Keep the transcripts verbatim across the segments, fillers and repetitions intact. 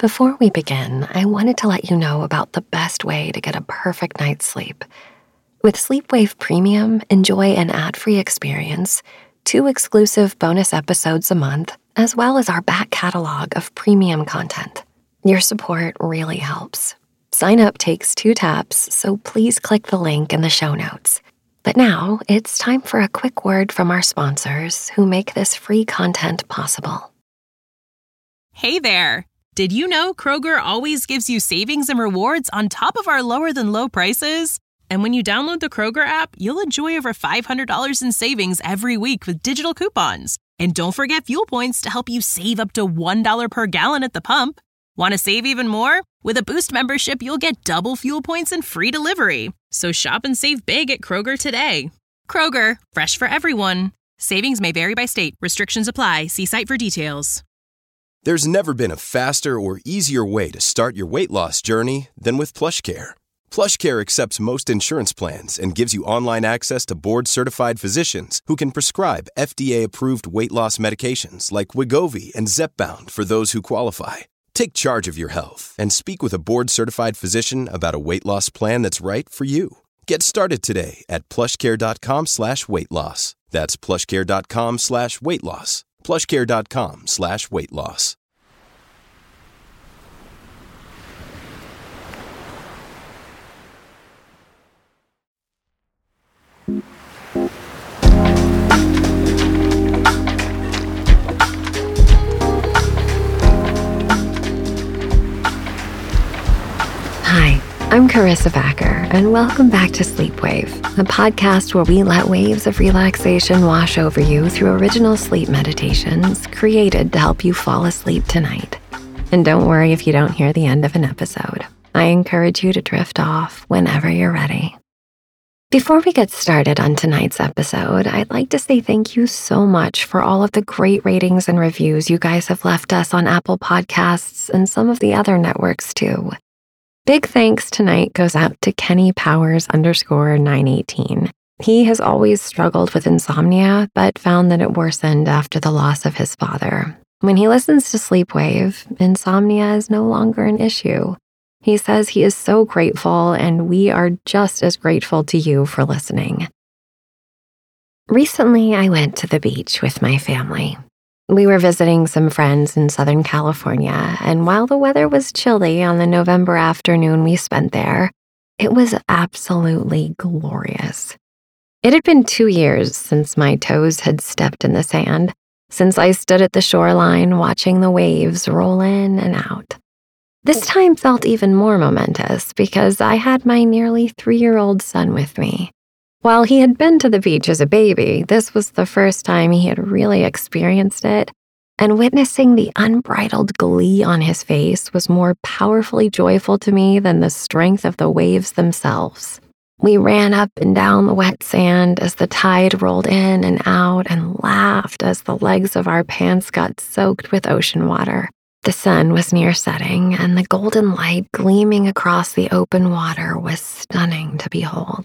Before we begin, I wanted to let you know about the best way to get a perfect night's sleep. With Sleepwave Premium, enjoy an ad-free experience, two exclusive bonus episodes a month, as well as our back catalog of premium content. Your support really helps. Sign up takes two taps, so please click the link in the show notes. But now, it's time for a quick word from our sponsors who make this free content possible. Hey there! Did you know Kroger always gives you savings and rewards on top of our lower-than-low prices? And when you download the Kroger app, you'll enjoy over five hundred dollars in savings every week with digital coupons. And don't forget fuel points to help you save up to one dollar per gallon at the pump. Want to save even more? With a Boost membership, you'll get double fuel points and free delivery. So shop and save big at Kroger today. Kroger, fresh for everyone. Savings may vary by state. Restrictions apply. See site for details. There's never been a faster or easier way to start your weight loss journey than with PlushCare. PlushCare accepts most insurance plans and gives you online access to board-certified physicians who can prescribe F D A-approved weight loss medications like Wegovy and Zepbound for those who qualify. Take charge of your health and speak with a board-certified physician about a weight loss plan that's right for you. Get started today at plushcare.com slash weight loss. That's plushcare.com slash weight loss. plushcare.com slash weight loss. Hi, I'm Carissa Backer, and welcome back to Sleepwave, a podcast where we let waves of relaxation wash over you through original sleep meditations created to help you fall asleep tonight. And don't worry if you don't hear the end of an episode. I encourage you to drift off whenever you're ready. Before we get started on tonight's episode, I'd like to say thank you so much for all of the great ratings and reviews you guys have left us on Apple Podcasts and some of the other networks too. Big thanks tonight goes out to Kenny Powers underscore nine eighteen. He has always struggled with insomnia, but found that it worsened after the loss of his father. When he listens to Sleepwave, insomnia is no longer an issue. He says he is so grateful, and we are just as grateful to you for listening. Recently, I went to the beach with my family. We were visiting some friends in Southern California, and while the weather was chilly on the November afternoon we spent there, it was absolutely glorious. It had been two years since my toes had stepped in the sand, since I stood at the shoreline watching the waves roll in and out. This time felt even more momentous because I had my nearly three-year-old son with me. While he had been to the beach as a baby, this was the first time he had really experienced it, and witnessing the unbridled glee on his face was more powerfully joyful to me than the strength of the waves themselves. We ran up and down the wet sand as the tide rolled in and out and laughed as the legs of our pants got soaked with ocean water. The sun was near setting, and the golden light gleaming across the open water was stunning to behold.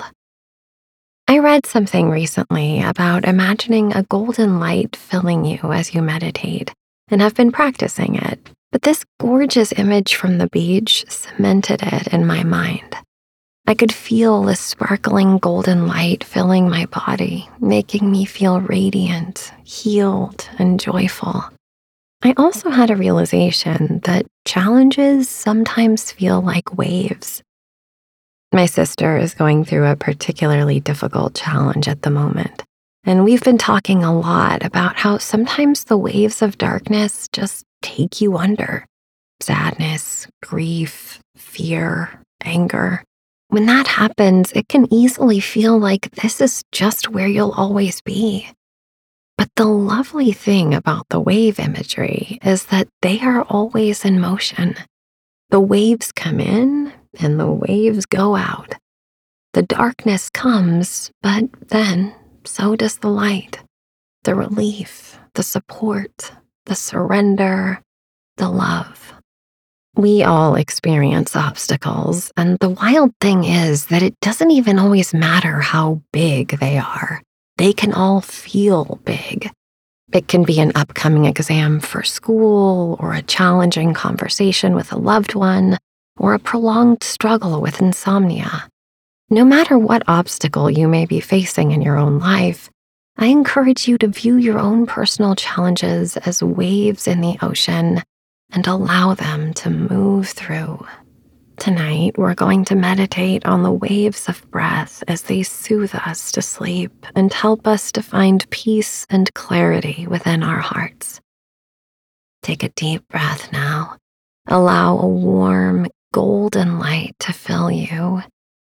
I read something recently about imagining a golden light filling you as you meditate, and have been practicing it, but this gorgeous image from the beach cemented it in my mind. I could feel the sparkling golden light filling my body, making me feel radiant, healed, and joyful. I also had a realization that challenges sometimes feel like waves. My sister is going through a particularly difficult challenge at the moment, and we've been talking a lot about how sometimes the waves of darkness just take you under. Sadness, grief, fear, anger. When that happens, it can easily feel like this is just where you'll always be. But the lovely thing about the wave imagery is that they are always in motion. The waves come in and the waves go out. The darkness comes, but then so does the light. The relief, the support, the surrender, the love. We all experience obstacles, and the wild thing is that it doesn't even always matter how big they are. They can all feel big. It can be an upcoming exam for school, or a challenging conversation with a loved one, or a prolonged struggle with insomnia. No matter what obstacle you may be facing in your own life, I encourage you to view your own personal challenges as waves in the ocean and allow them to move through. Tonight, we're going to meditate on the waves of breath as they soothe us to sleep and help us to find peace and clarity within our hearts. Take a deep breath now. Allow a warm, golden light to fill you.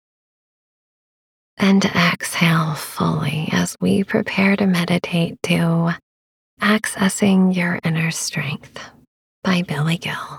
And exhale fully as we prepare to meditate to Accessing Your Inner Strength by Billy Gill.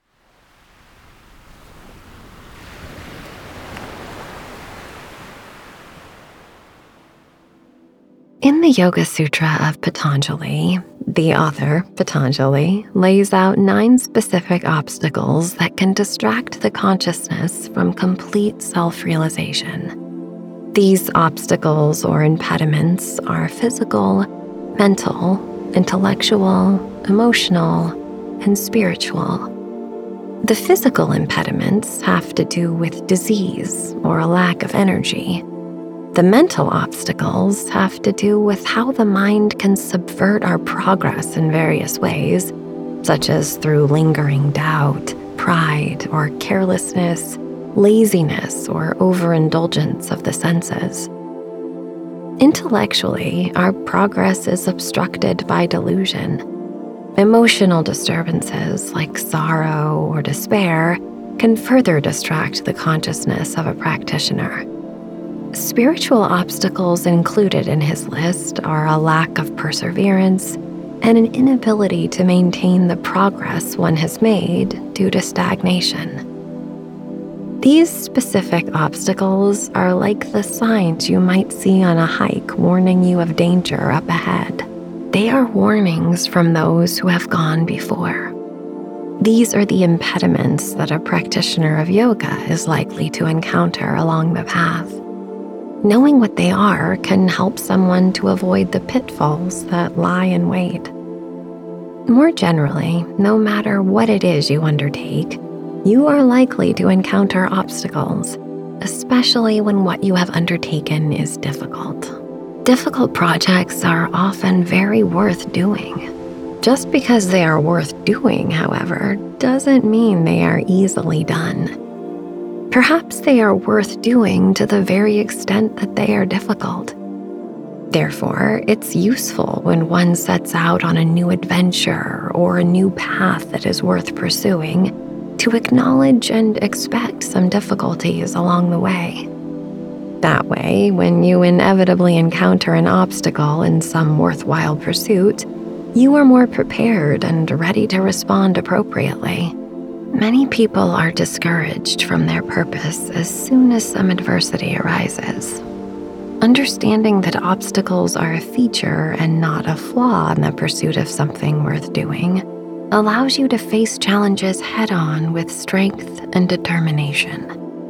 In the Yoga Sutra of Patanjali, the author, Patanjali, lays out nine specific obstacles that can distract the consciousness from complete self-realization. These obstacles or impediments are physical, mental, intellectual, emotional, and spiritual. The physical impediments have to do with disease or a lack of energy. The mental obstacles have to do with how the mind can subvert our progress in various ways, such as through lingering doubt, pride, or carelessness, laziness, or overindulgence of the senses. Intellectually, our progress is obstructed by delusion. Emotional disturbances like sorrow or despair can further distract the consciousness of a practitioner. Spiritual obstacles included in his list are a lack of perseverance and an inability to maintain the progress one has made due to stagnation. These specific obstacles are like the signs you might see on a hike warning you of danger up ahead. They are warnings from those who have gone before. These are the impediments that a practitioner of yoga is likely to encounter along the path. Knowing what they are can help someone to avoid the pitfalls that lie in wait. More generally, no matter what it is you undertake, you are likely to encounter obstacles, especially when what you have undertaken is difficult. Difficult projects are often very worth doing. Just because they are worth doing, however, doesn't mean they are easily done. Perhaps they are worth doing to the very extent that they are difficult. Therefore, it's useful when one sets out on a new adventure or a new path that is worth pursuing to acknowledge and expect some difficulties along the way. That way, when you inevitably encounter an obstacle in some worthwhile pursuit, you are more prepared and ready to respond appropriately. Many people are discouraged from their purpose as soon as some adversity arises. Understanding that obstacles are a feature and not a flaw in the pursuit of something worth doing allows you to face challenges head-on with strength and determination.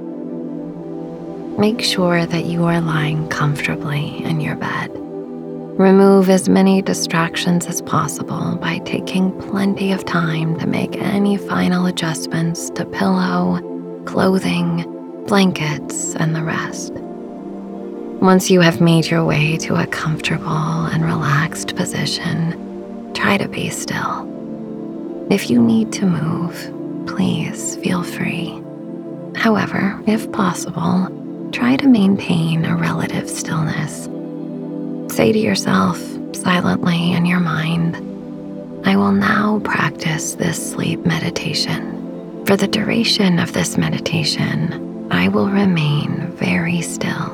Make sure that you are lying comfortably in your bed. Remove as many distractions as possible by taking plenty of time to make any final adjustments to pillow, clothing, blankets, and the rest. Once you have made your way to a comfortable and relaxed position, try to be still. If you need to move, please feel free. However, if possible, try to maintain a relative stillness. Say to yourself, silently in your mind, I will now practice this sleep meditation. For the duration of this meditation, I will remain very still.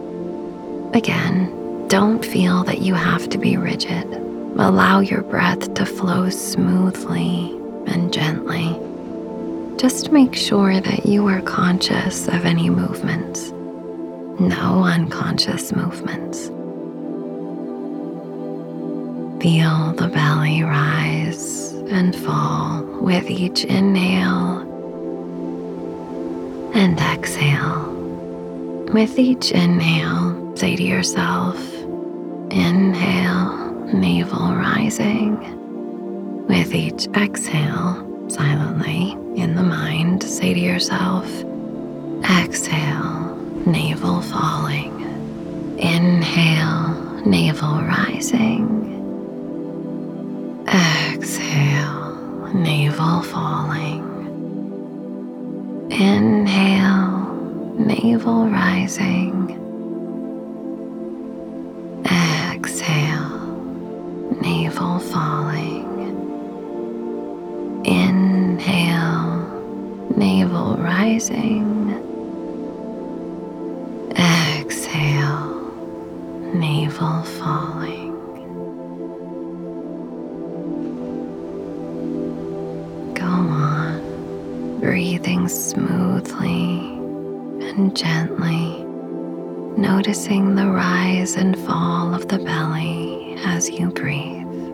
Again, don't feel that you have to be rigid. Allow your breath to flow smoothly and gently. Just make sure that you are conscious of any movements. No unconscious movements. Feel the belly rise and fall with each inhale and exhale. With each inhale, say to yourself, inhale, navel rising. With each exhale, silently in the mind, say to yourself, exhale, navel falling. Inhale, navel rising. Exhale, navel falling. Inhale, navel rising. Exhale, navel falling. Inhale, navel rising. Exhale, navel falling. Go on, breathing smoothly and gently, noticing the rise and fall of the belly as you breathe.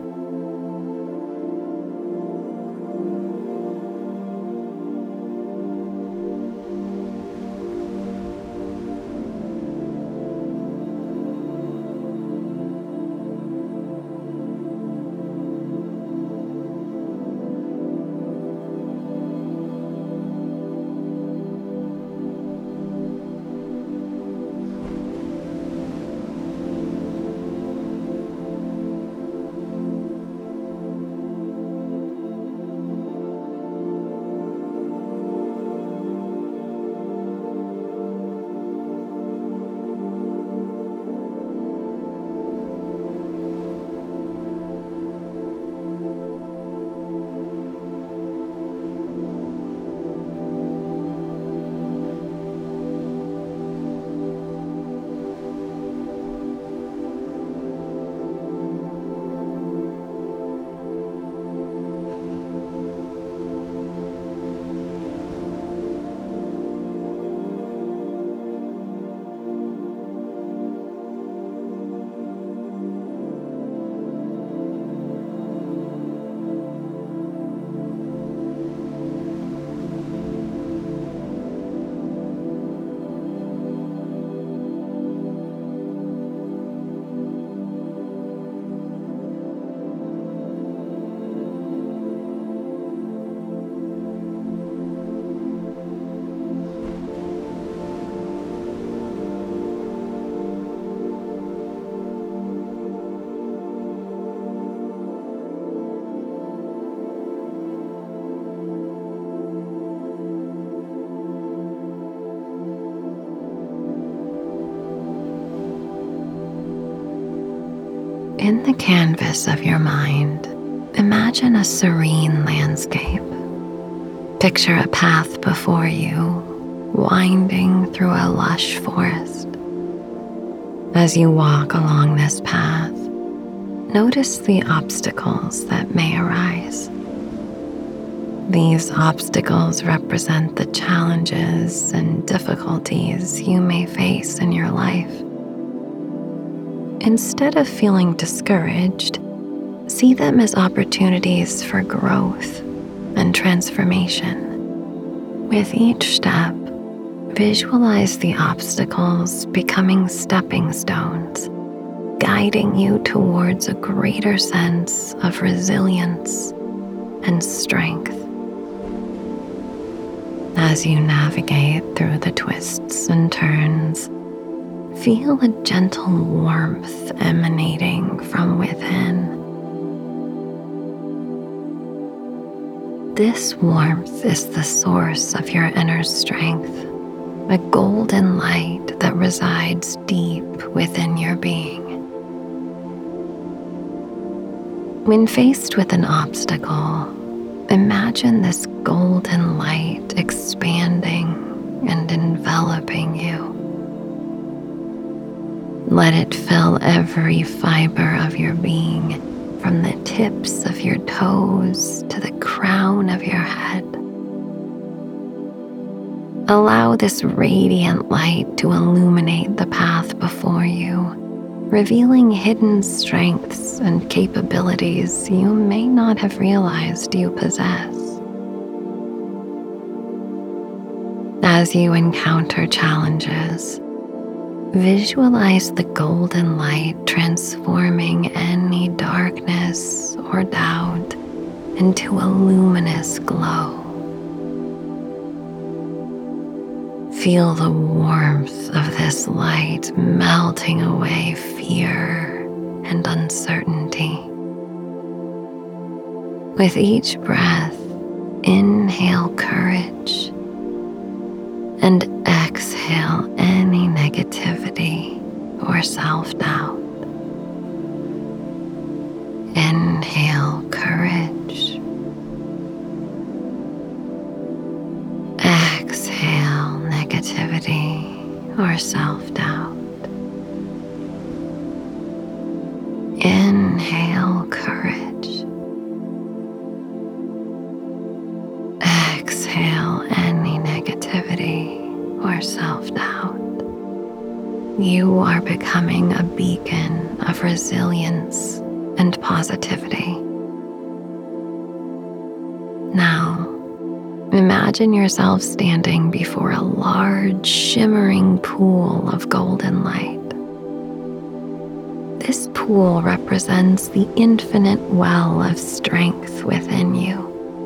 In the canvas of your mind, imagine a serene landscape. Picture a path before you, winding through a lush forest. As you walk along this path, notice the obstacles that may arise. These obstacles represent the challenges and difficulties you may face in your life. Instead of feeling discouraged, see them as opportunities for growth and transformation. With each step, visualize the obstacles becoming stepping stones, guiding you towards a greater sense of resilience and strength. As you navigate through the twists and turns, feel a gentle warmth emanating from within. This warmth is the source of your inner strength, a golden light that resides deep within your being. When faced with an obstacle, imagine this golden light expanding and enveloping you. Let it fill every fiber of your being, from the tips of your toes to the crown of your head. Allow this radiant light to illuminate the path before you, revealing hidden strengths and capabilities you may not have realized you possess. As you encounter challenges, Visualize the golden light transforming any darkness or doubt into a luminous glow. Feel the warmth of this light melting away fear and uncertainty. With each breath, inhale courage and exhale any negativity or self-doubt. Inhale courage. Exhale negativity or self-doubt. Inhale courage. Exhale any negativity or self-doubt. You are becoming a beacon of resilience and positivity. Now, imagine yourself standing before a large, shimmering pool of golden light. This pool represents the infinite well of strength within you.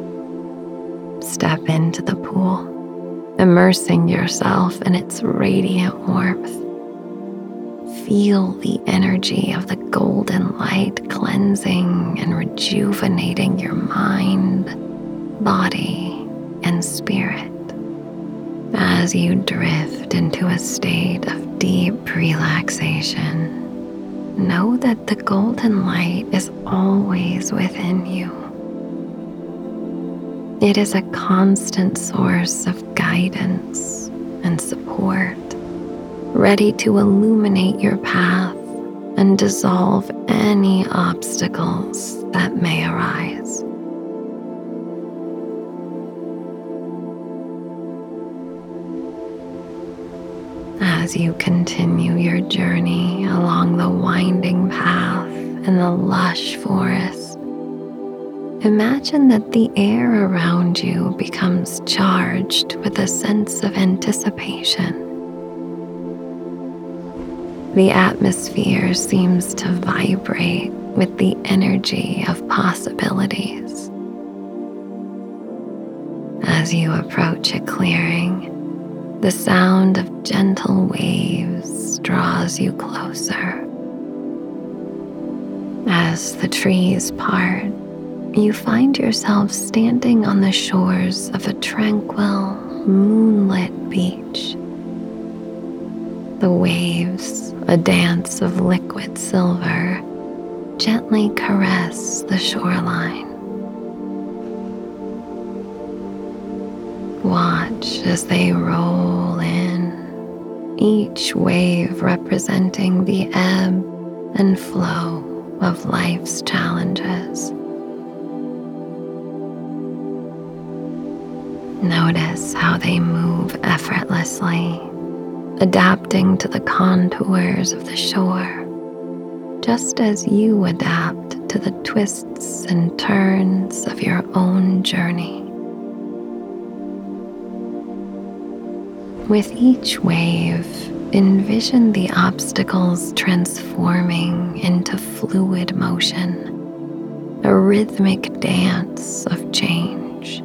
Step into the pool, immersing yourself in its radiant warmth. Feel the energy of the golden light cleansing and rejuvenating your mind, body, and spirit. As you drift into a state of deep relaxation, know that the golden light is always within you. It is a constant source of guidance and support, ready to illuminate your path and dissolve any obstacles that may arise. As you continue your journey along the winding path in the lush forest, imagine that the air around you becomes charged with a sense of anticipation. The atmosphere seems to vibrate with the energy of possibilities. As you approach a clearing, the sound of gentle waves draws you closer. As the trees part, you find yourself standing on the shores of a tranquil, moonlit beach. The waves, a dance of liquid silver, gently caress the shoreline. Watch as they roll in, each wave representing the ebb and flow of life's challenges. Notice how they move effortlessly, adapting to the contours of the shore, just as you adapt to the twists and turns of your own journey. With each wave, envision the obstacles transforming into fluid motion, a rhythmic dance of change.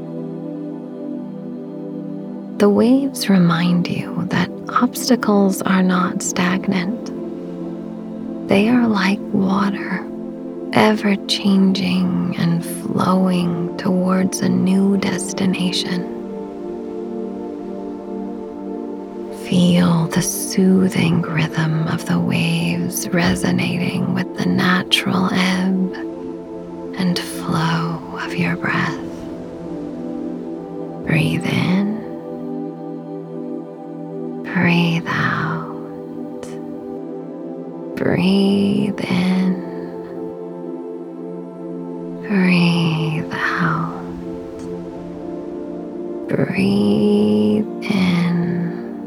The waves remind you that obstacles are not stagnant. They are like water, ever changing and flowing towards a new destination. Feel the soothing rhythm of the waves resonating with the natural ebb and flow of your breath. Breathe in, breathe out, breathe in, breathe out, breathe in.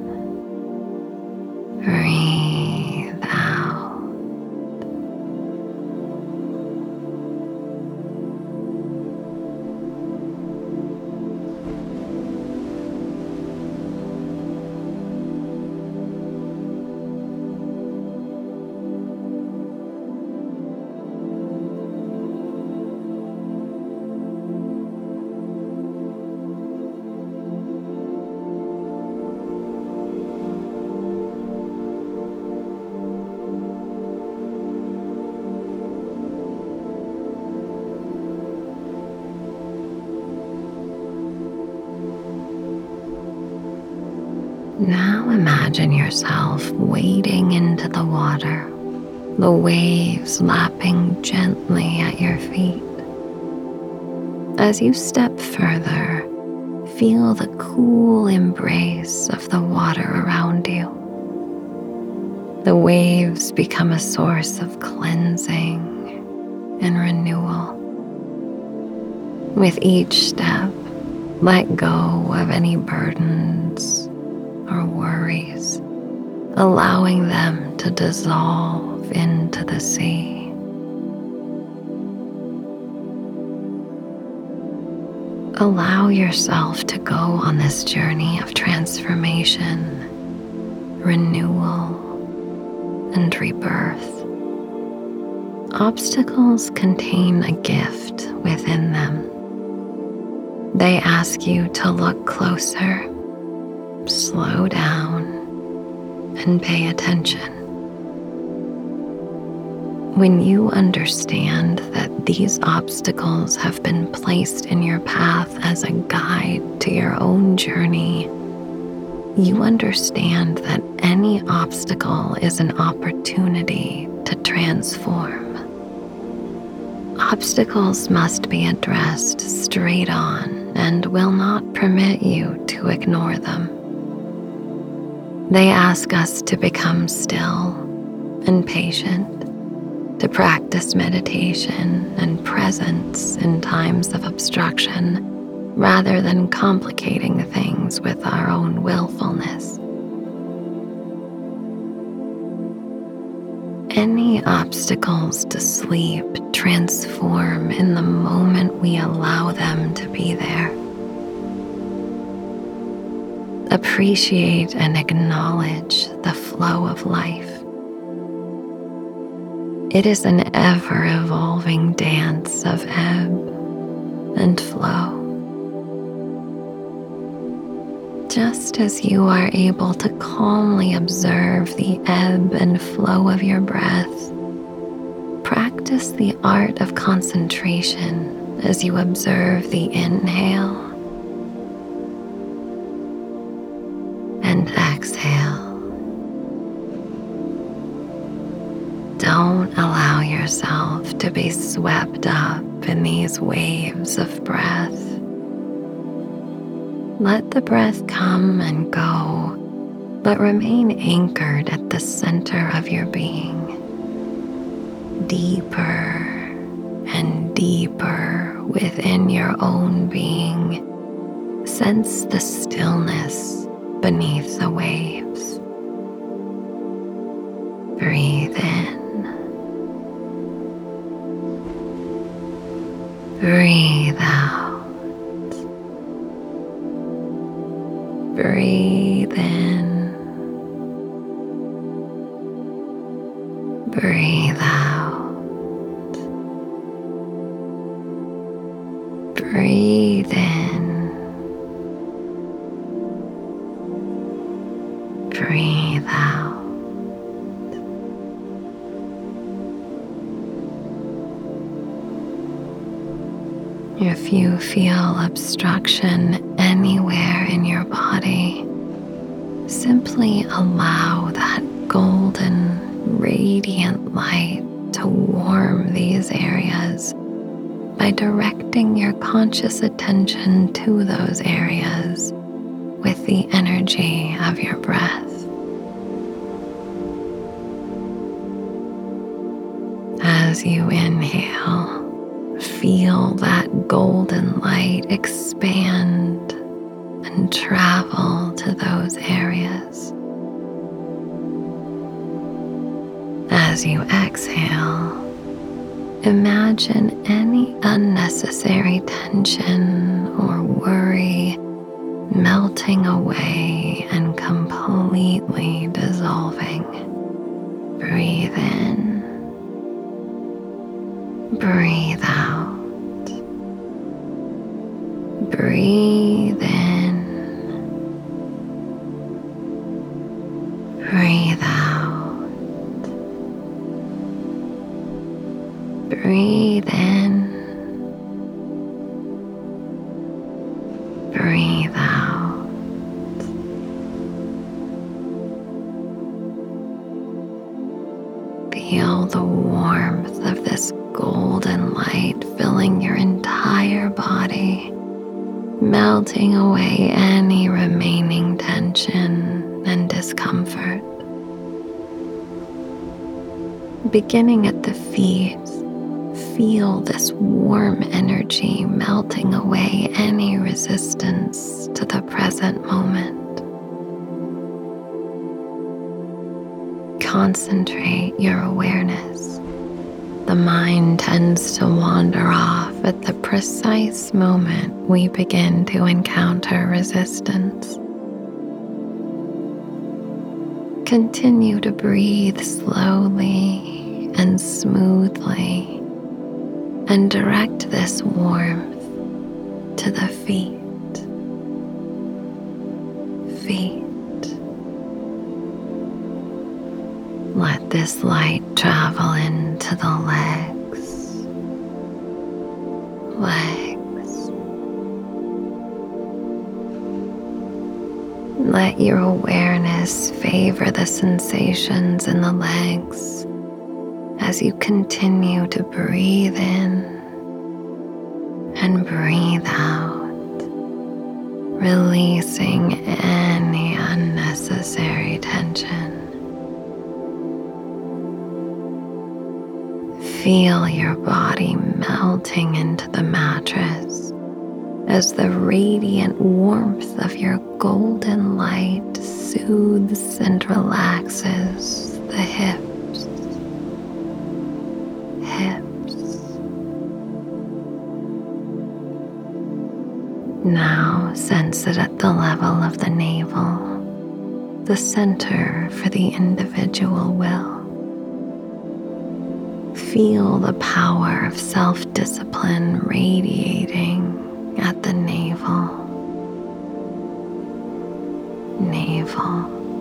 Breathe out. Now imagine yourself wading into the water, the waves lapping gently at your feet. As you step further, feel the cool embrace of the water around you. The waves become a source of cleansing and renewal. With each step, let go of any burdens or worries, allowing them to dissolve into the sea. Allow yourself to go on this journey of transformation, renewal, and rebirth. Obstacles contain a gift within them. They ask you to look closer, slow down, and pay attention. When you understand that these obstacles have been placed in your path as a guide to your own journey, you understand that any obstacle is an opportunity to transform. Obstacles must be addressed straight on and will not permit you to ignore them. They ask us to become still and patient, to practice meditation and presence in times of obstruction, rather than complicating things with our own willfulness. Any obstacles to sleep transform in the moment we allow them to be there. Appreciate and acknowledge the flow of life. It is an ever-evolving dance of ebb and flow. Just as you are able to calmly observe the ebb and flow of your breath, practice the art of concentration as you observe the inhale and exhale. Don't allow yourself to be swept up in these waves of breath. Let the breath come and go, but remain anchored at the center of your being. Deeper and deeper within your own being, sense the stillness beneath the waves. Breathe in. Breathe out. Breathe in. Breathe out. Breathe in. Breathe out. If you feel obstruction anywhere in your body, simply allow that golden, radiant light to warm these areas by directing your conscious attention to those areas with the energy of your breath. As you inhale, feel that golden light expand and travel to those areas. As you exhale, imagine any unnecessary tension or worry melting away and completely dissolving. Breathe in. Breathe out. Breathe in. Breathe out. Breathe in. Breathe out. body, melting away any remaining tension and discomfort. Beginning at the feet, feel this warm energy melting away any resistance to the present moment. Concentrate your awareness. The mind tends to wander off at the precise moment we begin to encounter resistance. Continue to breathe slowly and smoothly and direct this warmth to the feet. Feet. Let this light travel into the legs. Legs. Let your awareness favor the sensations in the legs as you continue to breathe in and breathe out, releasing any unnecessary tension. Feel your body melting into the mattress as the radiant warmth of your golden light soothes and relaxes the hips, hips. Now sense it at the level of the navel, the center for the individual will. Feel the power of self-discipline radiating at the navel. Navel.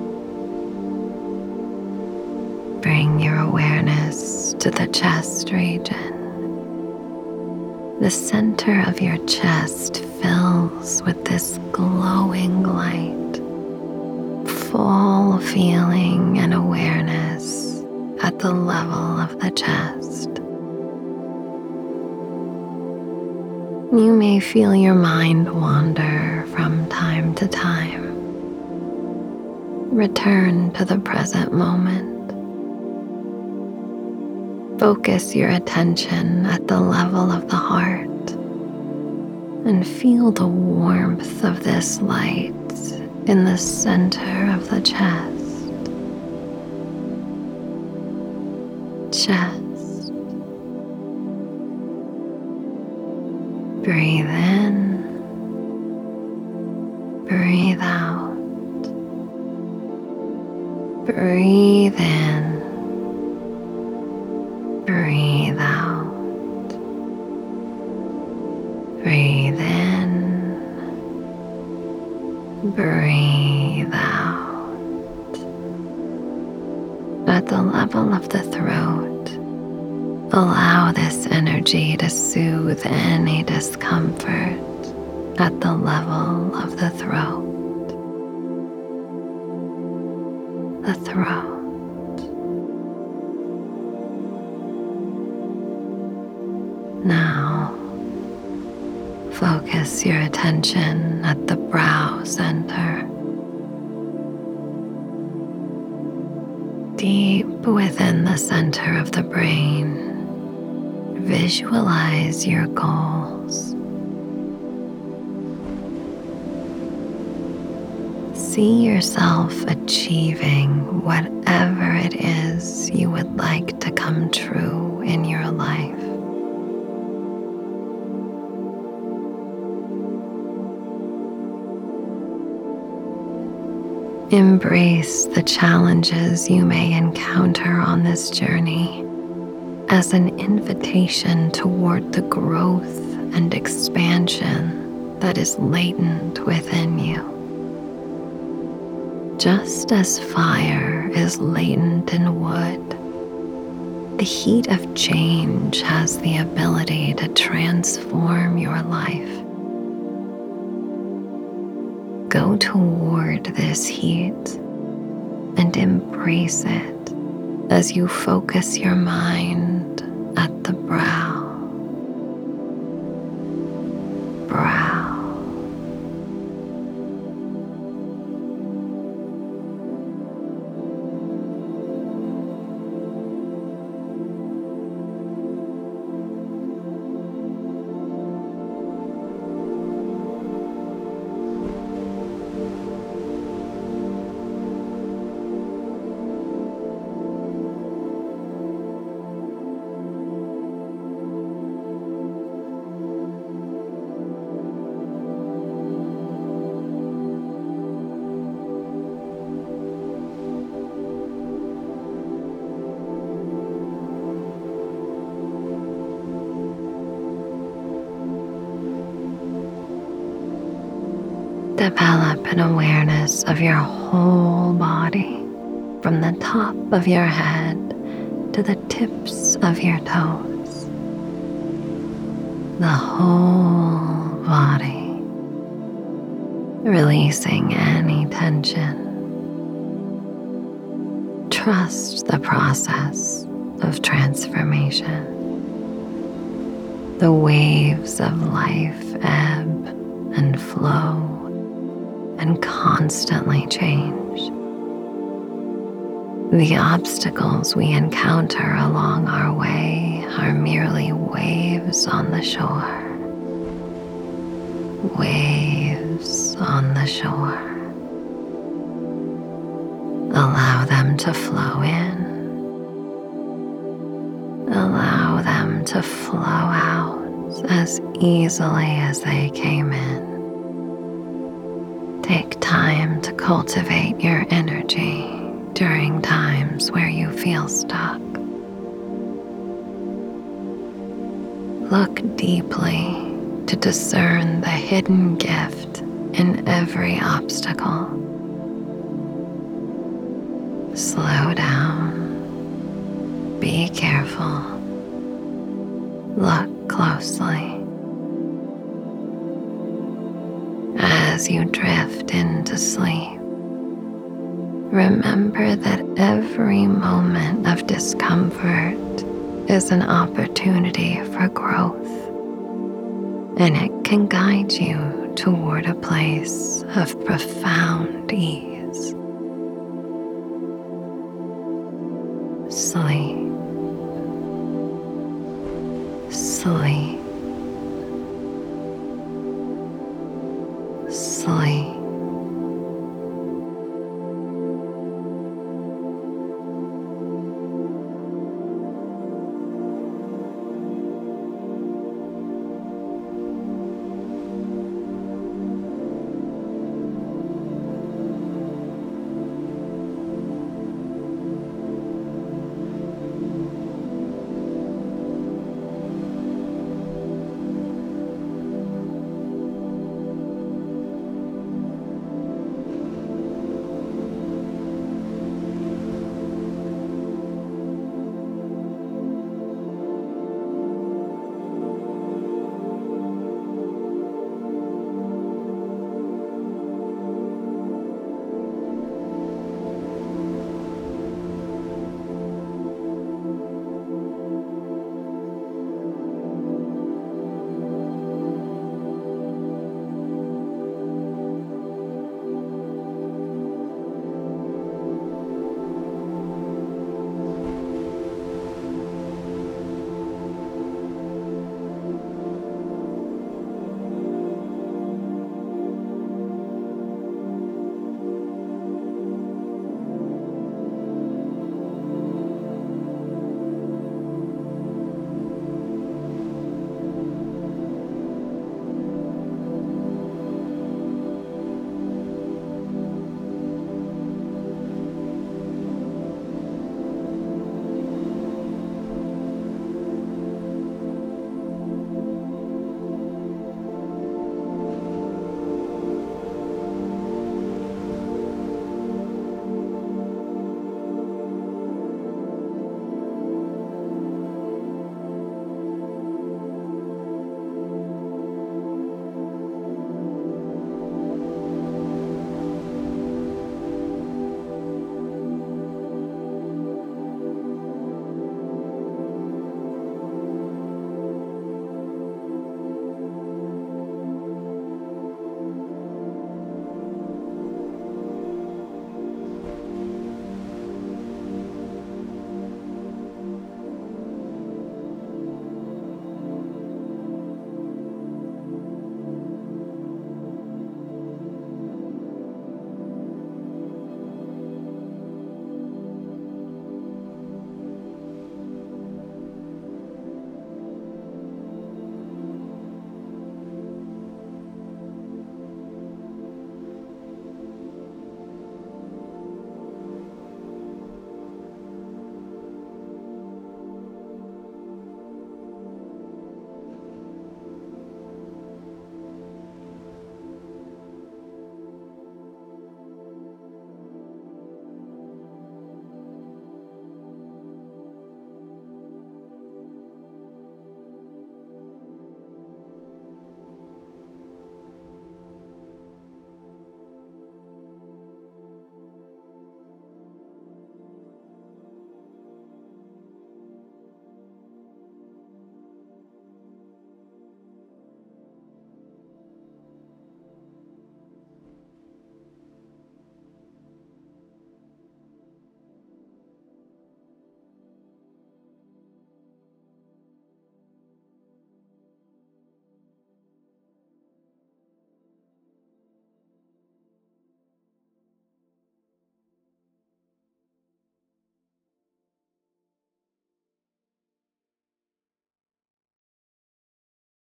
Bring your awareness to the chest region. The center of your chest fills with this glowing light, full feeling and awareness at the level of the chest. You may feel your mind wander from time to time. Return to the present moment. Focus your attention at the level of the heart and feel the warmth of this light in the center of the chest. Chest. Breathe in, breathe out. Breathe in, breathe out. Breathe in, breathe out. At the level of the throat, allow this energy to soothe any discomfort at the level of the throat. The throat. Now, focus your attention at the brow center. Deep within the center of the brain, visualize your goals. See yourself achieving whatever it is you would like to come true in your life. Embrace the challenges you may encounter on this journey as an invitation toward the growth and expansion that is latent within you. Just as fire is latent in wood, the heat of change has the ability to transform your life. Go toward this heat and embrace it as you focus your mind at the brow. Develop an awareness of your whole body, from the top of your head to the tips of your toes. The whole body, releasing any tension. Trust the process of transformation. The waves of life ebb and flow and constantly change. The obstacles we encounter along our way are merely waves on the shore. Waves on the shore. Allow them to flow in. Allow them to flow out as easily as they came in. Take time to cultivate your energy during times where you feel stuck. Look deeply to discern the hidden gift in every obstacle. Slow down. Be careful. Look closely. As you drift into sleep, remember that every moment of discomfort is an opportunity for growth, and it can guide you toward a place of profound ease. Sleep. Sleep. Sleep.